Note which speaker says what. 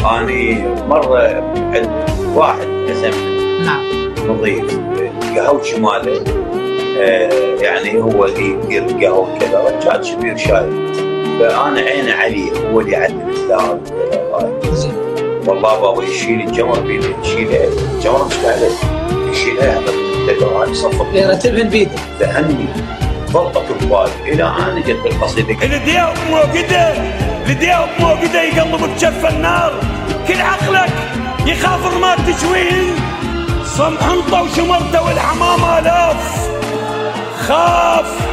Speaker 1: اني مره عند واحد قسم
Speaker 2: نعم
Speaker 1: نظيف قهوه شماله، يعني هو يدير القهوه كذا، رجال شبير شايب، فانا عيني عليه هو اللي يعدل الذهب
Speaker 2: زين.
Speaker 1: والله بابا يشيل الجمر بيده، يشيله الجمر مش عليه، يشيلها هذا التدور صفر
Speaker 2: يرتبهن بيده
Speaker 1: تهني ضغطك ببالي الى ان جت القصيده.
Speaker 3: الدياب موقده يقلب بجف النار، كل عقلك يخاف رماد تشوين، صم حنطه وشمرته والحمام الاف، خاف